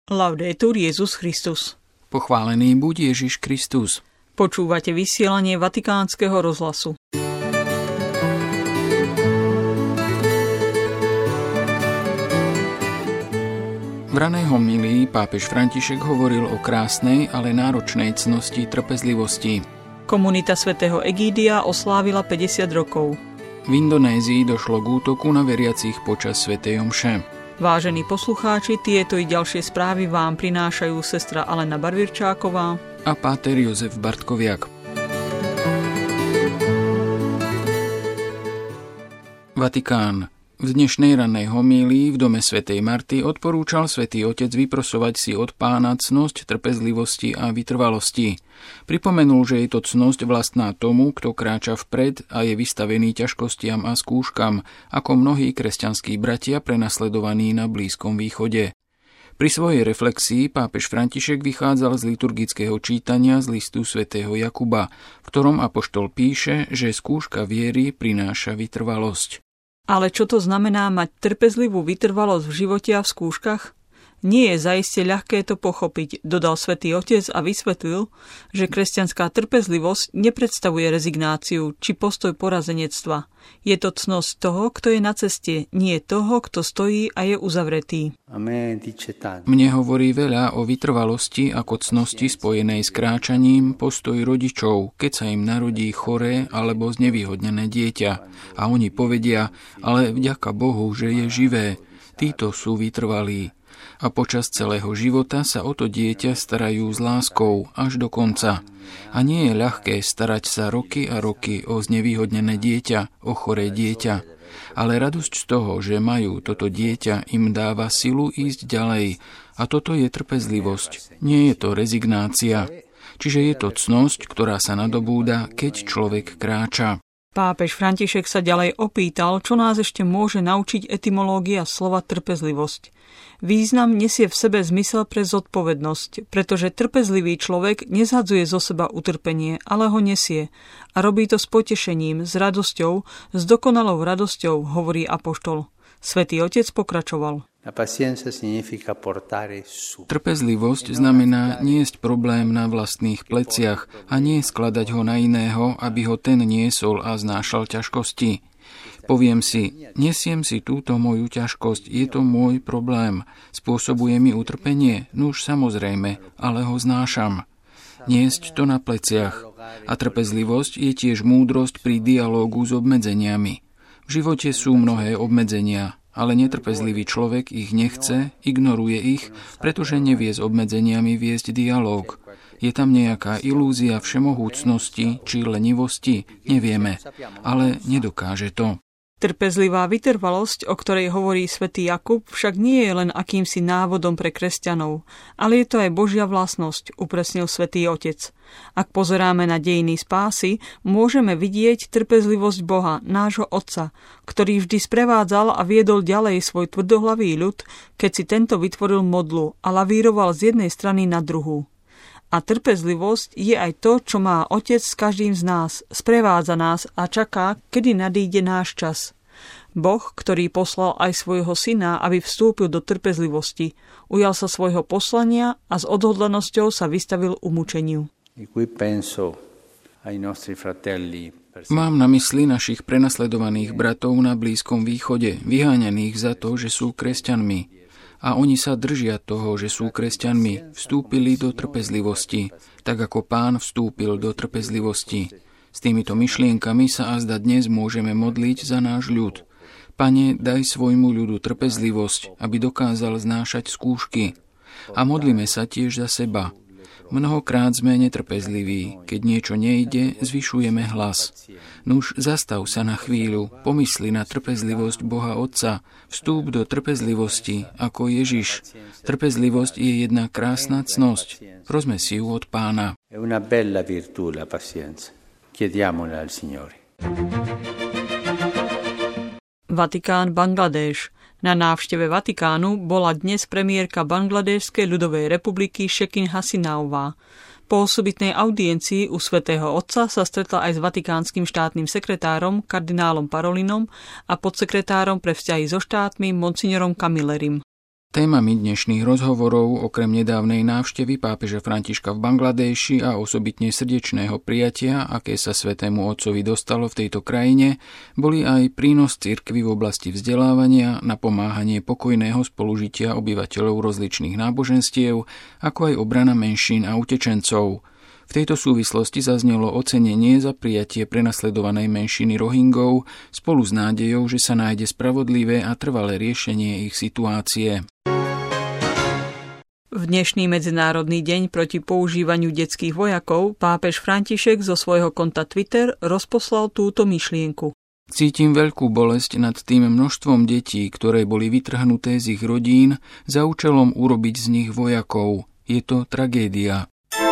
Laudetur Jesus Christus. Pochválený buď Ježiš Kristus. Počúvate vysielanie Vatikánskeho rozhlasu. V ranej homílii pápež František hovoril o krásnej, ale náročnej cnosti trpezlivosti. Komunita svätého Egídia oslávila 50 rokov. V Indonézii došlo k útoku na veriacich počas svätej omše. Vážení poslucháči, tieto i ďalšie správy vám prinášajú sestra Alena Barvirčáková a páter Jozef Bartkoviak. Vatikán. V dnešnej rannej homílii v dome svätej Marty odporúčal svätý Otec vyprosovať si od Pána cnosť trpezlivosti a vytrvalosti. Pripomenul, že je to cnosť vlastná tomu, kto kráča vpred a je vystavený ťažkostiam a skúškam, ako mnohí kresťanskí bratia prenasledovaní na Blízkom východe. Pri svojej reflexii pápež František vychádzal z liturgického čítania z listu svätého Jakuba, v ktorom apoštol píše, že skúška viery prináša vytrvalosť. Ale čo to znamená mať trpezlivú vytrvalosť v živote a v skúškach? Nie je zaiste ľahké to pochopiť, dodal svätý Otec a vysvetlil, že kresťanská trpezlivosť nepredstavuje rezignáciu či postoj porazenectva. Je to cnosť toho, kto je na ceste, nie toho, kto stojí a je uzavretý. Mne hovorí veľa o vytrvalosti ako cnosti spojenej s kráčaním postoj rodičov, keď sa im narodí choré alebo znevýhodnené dieťa. A oni povedia, ale vďaka Bohu, že je živé. Títo sú vytrvalí. A počas celého života sa o to dieťa starajú s láskou až do konca. A nie je ľahké starať sa roky a roky o znevýhodnené dieťa, o choré dieťa. Ale radosť z toho, že majú toto dieťa, im dáva silu ísť ďalej. A toto je trpezlivosť. Nie je to rezignácia. Čiže je to cnosť, ktorá sa nadobúda, keď človek kráča. Pápež František sa ďalej opýtal, čo nás ešte môže naučiť etymológia slova trpezlivosť. Význam nesie v sebe zmysel pre zodpovednosť, pretože trpezlivý človek nezhadzuje zo seba utrpenie, ale ho nesie a robí to s potešením, s radosťou, s dokonalou radosťou, hovorí apoštol. Svätý Otec pokračoval. Trpezlivosť znamená niesť problém na vlastných pleciach a nie skladať ho na iného, aby ho ten niesol a znášal ťažkosti. Poviem si, nesiem si túto moju ťažkosť, je to môj problém, spôsobuje mi utrpenie, nuž samozrejme, ale ho znášam. Niesť to na pleciach. A trpezlivosť je tiež múdrosť pri dialógu s obmedzeniami. V živote sú mnohé obmedzenia, ale netrpezlivý človek ich nechce, ignoruje ich, pretože nevie s obmedzeniami viesť dialóg. Je tam nejaká ilúzia všemohúcnosti či lenivosti, nevieme, ale nedokáže to. Trpezlivá vytrvalosť, o ktorej hovorí svätý Jakub, však nie je len akýmsi návodom pre kresťanov, ale je to aj Božia vlastnosť, upresnil svätý Otec. Ak pozeráme na dejiny spásy, môžeme vidieť trpezlivosť Boha, nášho Otca, ktorý vždy sprevádzal a viedol ďalej svoj tvrdohlavý ľud, keď si tento vytvoril modlu a lavíroval z jednej strany na druhú. A trpezlivosť je aj to, čo má Otec s každým z nás, sprevádza nás a čaká, kedy nadíde náš čas. Boh, ktorý poslal aj svojho syna, aby vstúpil do trpezlivosti, ujal sa svojho poslania a s odhodlanosťou sa vystavil umúčeniu. Mám na mysli našich prenasledovaných bratov na Blízkom východe, vyháňaných za to, že sú kresťanmi. A oni sa držia toho, že sú kresťanmi, vstúpili do trpezlivosti, tak ako Pán vstúpil do trpezlivosti. S týmito myšlienkami sa azda dnes môžeme modliť za náš ľud. Pane, daj svojmu ľudu trpezlivosť, aby dokázal znášať skúšky. A modlíme sa tiež za seba. Mnohokrát sme netrpezliví, keď niečo nejde, zvyšujeme hlas. Nuž, zastav sa na chvíľu, pomysli na trpezlivosť Boha Otca, vstúp do trpezlivosti, ako Ježiš. Trpezlivosť je jedna krásna cnosť. Prosme si ju od Pána. Vatikán, Bangladéš. Na návšteve Vatikánu bola dnes premiérka Bangladéšskej ľudovej republiky Shekin Hasinaová. Po osobitnej audiencii u svätého Otca sa stretla aj s vatikánskym štátnym sekretárom kardinálom Parolinom a podsekretárom pre vzťahy so štátmi monsignorom Camillerim. Témami dnešných rozhovorov, okrem nedávnej návštevy pápeža Františka v Bangladéši a osobitne srdečného prijatia, aké sa Svätému Otcovi dostalo v tejto krajine, boli aj prínos cirkvi v oblasti vzdelávania, napomáhanie pokojného spolužitia obyvateľov rozličných náboženstiev, ako aj obrana menšín a utečencov. V tejto súvislosti zaznelo ocenenie za prijatie prenasledovanej menšiny Rohingov spolu s nádejou, že sa nájde spravodlivé a trvalé riešenie ich situácie. V dnešný Medzinárodný deň proti používaniu detských vojakov pápež František zo svojho konta Twitter rozposlal túto myšlienku. Cítim veľkú bolesť nad tým množstvom detí, ktoré boli vytrhnuté z ich rodín za účelom urobiť z nich vojakov. Je to tragédia.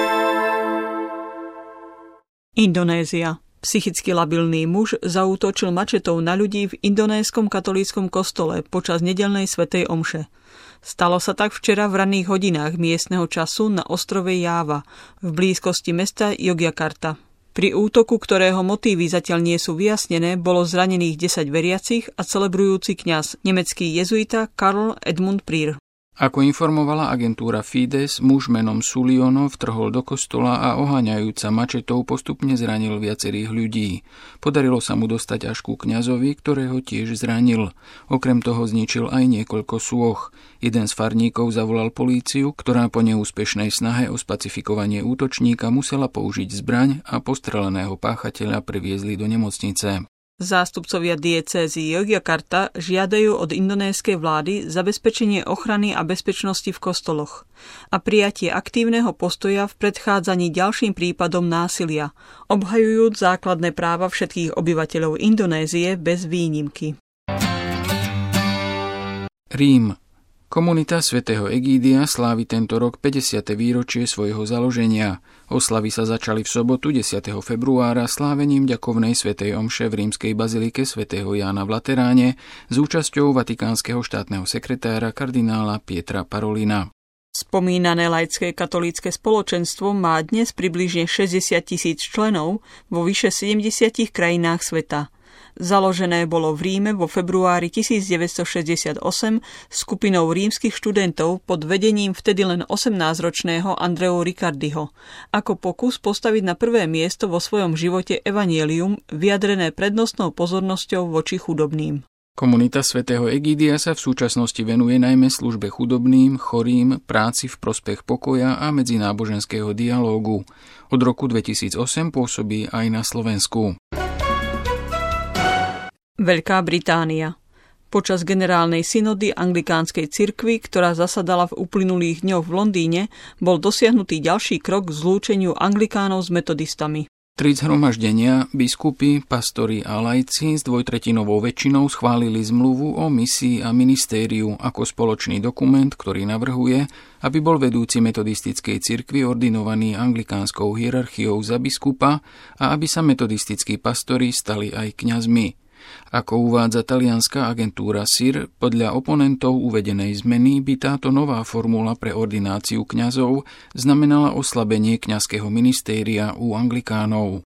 Indonézia. Psychicky labilný muž zaútočil mačetou na ľudí v indonéskom katolíckom kostole počas nedeľnej svätej omše. Stalo sa tak včera v ranných hodinách miestneho času na ostrove Jáva v blízkosti mesta Yogyakarta. Pri útoku, ktorého motívy zatiaľ nie sú vyjasnené, bolo zranených 10 veriacich a celebrujúci kňaz, nemecký jezuita Karl Edmund Prier. Ako informovala agentúra Fides, muž menom Suliono vtrhol do kostola a oháňajúca mačetou postupne zranil viacerých ľudí. Podarilo sa mu dostať až ku kňazovi, ktorého tiež zranil. Okrem toho zničil aj niekoľko sôch. Jeden z farníkov zavolal políciu, ktorá po neúspešnej snahe o spacifikovanie útočníka musela použiť zbraň a postreleného páchateľa previezli do nemocnice. Zástupcovia diecézy Yogyakarta žiadajú od indonéskej vlády zabezpečenie ochrany a bezpečnosti v kostoloch a prijatie aktívneho postoja v predchádzaní ďalším prípadom násilia, obhajujúc základné práva všetkých obyvateľov Indonézie bez výnimky. Rím. Komunita svätého Egídia slávi tento rok 50. výročie svojho založenia. Oslavy sa začali v sobotu 10. februára slávením ďakovnej svätej omše v rímskej bazilike svätého Jána v Lateráne s účasťou vatikánskeho štátneho sekretára kardinála Pietra Parolina. Spomínané laické katolícke spoločenstvo má dnes približne 60 000 členov vo vyše 70 krajinách sveta. Založené bolo v Ríme vo februári 1968 skupinou rímskych študentov pod vedením vtedy len 18-ročného Andreu Riccardiho, ako pokus postaviť na prvé miesto vo svojom živote evanjelium vyjadrené prednostnou pozornosťou voči chudobným. Komunita svätého Egídia sa v súčasnosti venuje najmä službe chudobným, chorým, práci v prospech pokoja a medzináboženského dialógu. Od roku 2008 pôsobí aj na Slovensku. Veľká Británia. Počas generálnej synody anglikánskej cirkvi, ktorá zasadala v uplynulých dňoch v Londýne, bol dosiahnutý ďalší krok k zlúčeniu anglikánov s metodistami. Tri zhromaždenia, biskupy, pastori a laici s dvojtretinovou väčšinou schválili zmluvu o misii a ministériu ako spoločný dokument, ktorý navrhuje, aby bol vedúci metodistickej cirkvi ordinovaný anglikánskou hierarchiou za biskupa a aby sa metodistickí pastori stali aj kňazmi. Ako uvádza talianska agentúra SIR, podľa oponentov uvedenej zmeny by táto nová formula pre ordináciu kňazov znamenala oslabenie kňazského ministéria u anglikánov.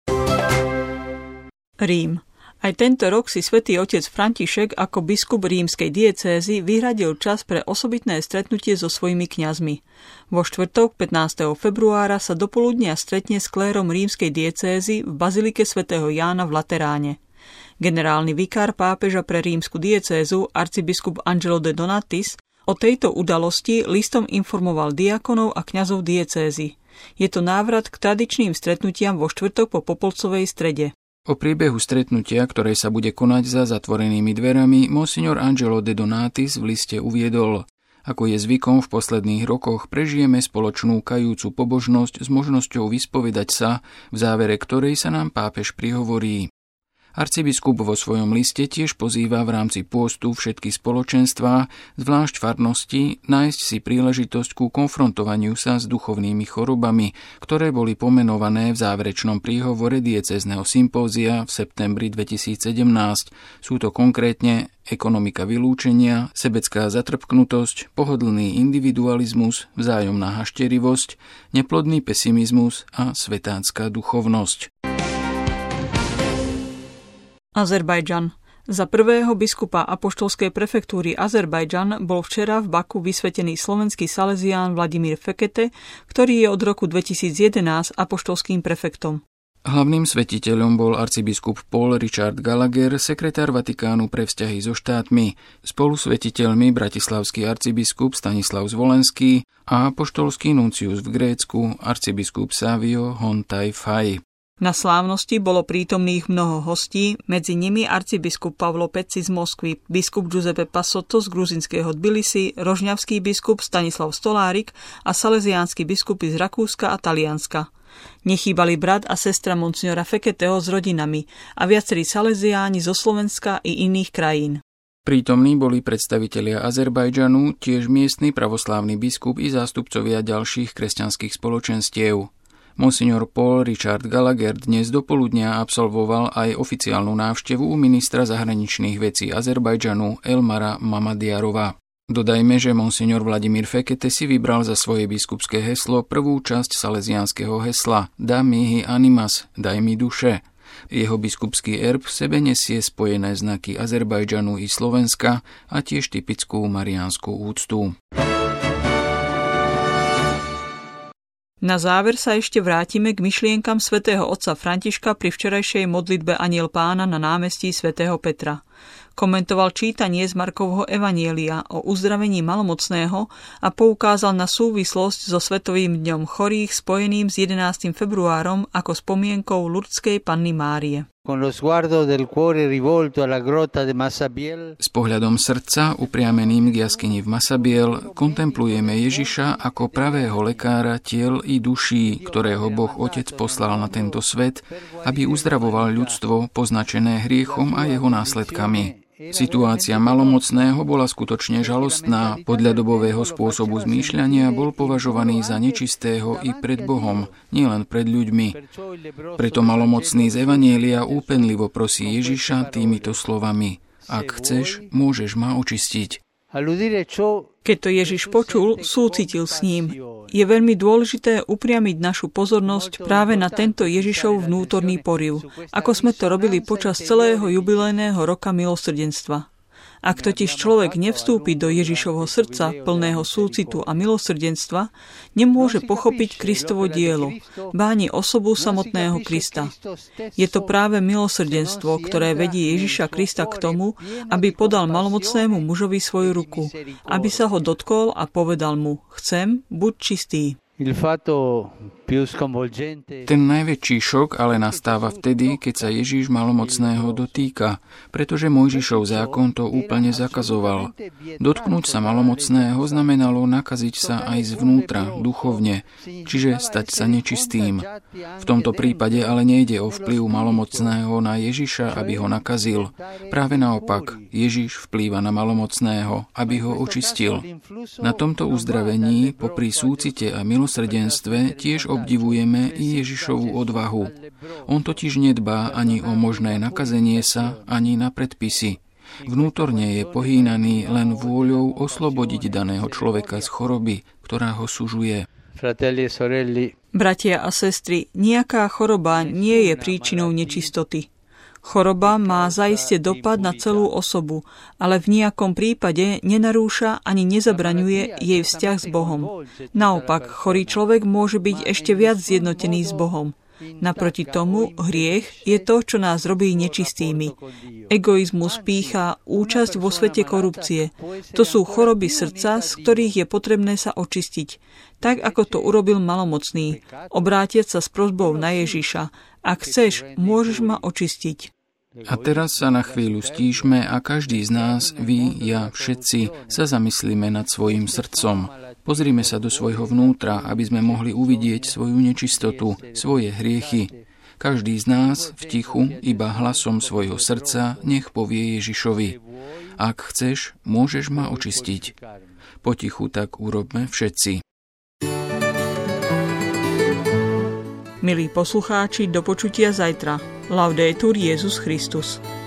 Rím. Aj tento rok si svätý otec František ako biskup rímskej diecézy vyhradil čas pre osobitné stretnutie so svojimi kňazmi. Vo štvrtok 15. februára sa dopoludnia stretne s klérom rímskej diecézy v bazilike svätého Jána v Lateráne. Generálny vikár pápeža pre rímsku diecézu, arcibiskup Angelo de Donatis, o tejto udalosti listom informoval diakonov a kňazov diecézy. Je to návrat k tradičným stretnutiam vo štvrtok po popolcovej strede. O priebehu stretnutia, ktoré sa bude konať za zatvorenými dverami, monsignor Angelo de Donatis v liste uviedol: Ako je zvykom v posledných rokoch, prežijeme spoločnú kajúcu pobožnosť s možnosťou vyspovedať sa, v závere ktorej sa nám pápež prihovorí. Arcibiskup vo svojom liste tiež pozýva v rámci pôstu všetky spoločenstvá, zvlášť farnosti, nájsť si príležitosť ku konfrontovaniu sa s duchovnými chorobami, ktoré boli pomenované v záverečnom príhovore diecézneho sympózia v septembri 2017. Sú to konkrétne ekonomika vylúčenia, sebecká zatrpknutosť, pohodlný individualizmus, vzájomná hašterivosť, neplodný pesimizmus a svetácka duchovnosť. Azerbajdžan. Za prvého biskupa apoštolskej prefektúry Azerbajdžan bol včera v Baku vysvetený slovenský salezián Vladimír Fekete, ktorý je od roku 2011 apoštolským prefektom. Hlavným svetiteľom bol arcibiskup Paul Richard Gallagher, sekretár Vatikánu pre vzťahy so štátmi, spolusvetiteľmi bratislavský arcibiskup Stanislav Zvolenský a apoštolský nuncius v Grécku arcibiskup Savio Hontaj Faj. Na slávnosti bolo prítomných mnoho hostí, medzi nimi arcibiskup Pavlo Peci z Moskvy, biskup Giuseppe Passotto z gruzinského Tbilisi, rožňavský biskup Stanislav Stolárik a salesiánsky biskupy z Rakúska a Talianska. Nechýbali brat a sestra monsignora Feketeho s rodinami a viacerí salesiáni zo Slovenska i iných krajín. Prítomní boli predstavitelia Azerbajdžanu, tiež miestny pravoslávny biskup i zástupcovia ďalších kresťanských spoločenstiev. Monsignor Paul Richard Gallagher dnes dopoludnia absolvoval aj oficiálnu návštevu u ministra zahraničných vecí Azerbajdžanu Elmara Mamadiarova. Dodajme, že monsignor Vladimír Fekete si vybral za svoje biskupské heslo prvú časť salesiánskeho hesla Da mihi animas, daj mi duše. Jeho biskupský erb v sebe nesie spojené znaky Azerbajdžanu i Slovenska a tiež typickú mariánsku úctu. Na záver sa ešte vrátime k myšlienkam svätého otca Františka pri včerajšej modlitbe Anjel Pána na námestí svätého Petra. Komentoval čítanie z Markovho evanjelia o uzdravení malomocného a poukázal na súvislosť so Svetovým dňom chorých spojeným s 11. februárom ako spomienkou Lurdskej Panny Márie. S pohľadom srdca upriameným k jaskyni v Masabiel kontemplujeme Ježiša ako pravého lekára tiel i duší, ktorého Boh Otec poslal na tento svet, aby uzdravoval ľudstvo poznačené hriechom a jeho následkami. Situácia malomocného bola skutočne žalostná. Podľa dobového spôsobu zmýšľania bol považovaný za nečistého i pred Bohom, nielen pred ľuďmi. Preto malomocný z evanjelia úpenlivo prosí Ježiša týmito slovami: Ak chceš, môžeš ma očistiť. Keď to Ježiš počul, súcitil s ním. Je veľmi dôležité upriamiť našu pozornosť práve na tento Ježišov vnútorný poriv, ako sme to robili počas celého jubilejného roka milosrdenstva. Ak totiž človek nevstúpi do Ježišovho srdca, plného súcitu a milosrdenstva, nemôže pochopiť Kristovo dielo, ba ani osobu samotného Krista. Je to práve milosrdenstvo, ktoré vedie Ježiša Krista k tomu, aby podal malomocnému mužovi svoju ruku, aby sa ho dotkol a povedal mu: Chcem, buď čistý. Ten najväčší šok ale nastáva vtedy, keď sa Ježiš malomocného dotýka, pretože Mojžišov zákon to úplne zakazoval. Dotknúť sa malomocného znamenalo nakaziť sa aj zvnútra, duchovne, čiže stať sa nečistým. V tomto prípade ale nejde o vplyv malomocného na Ježiša, aby ho nakazil. Práve naopak, Ježiš vplýva na malomocného, aby ho očistil. Na tomto uzdravení, popri súcite a milosrdenstve, tiež obdivujeme i Ježišovu odvahu. On totiž nedbá ani o možné nakazenie sa, ani na predpisy. Vnútorne je pohýnaný len vôľou oslobodiť daného človeka z choroby, ktorá ho sužuje. Bratia a sestry, nejaká choroba nie je príčinou nečistoty. Choroba má zaiste dopad na celú osobu, ale v nejakom prípade nenarúša ani nezabraňuje jej vzťah s Bohom. Naopak, chorý človek môže byť ešte viac zjednotený s Bohom. Naproti tomu, hriech je to, čo nás robí nečistými. Egoizmus, pýcha, účasť vo svete korupcie. To sú choroby srdca, z ktorých je potrebné sa očistiť. Tak, ako to urobil malomocný. Obrátiť sa s prosbou na Ježiša. Ak chceš, môžeš ma očistiť. A teraz sa na chvíľu stíšme a každý z nás, vy, ja, všetci, sa zamyslíme nad svojim srdcom. Pozrime sa do svojho vnútra, aby sme mohli uvidieť svoju nečistotu, svoje hriechy. Každý z nás v tichu, iba hlasom svojho srdca, nech povie Ježišovi: Ak chceš, môžeš ma očistiť. Potichu tak urobme všetci. Milí poslucháči, do počutia zajtra. Laudetur Jesus Christus.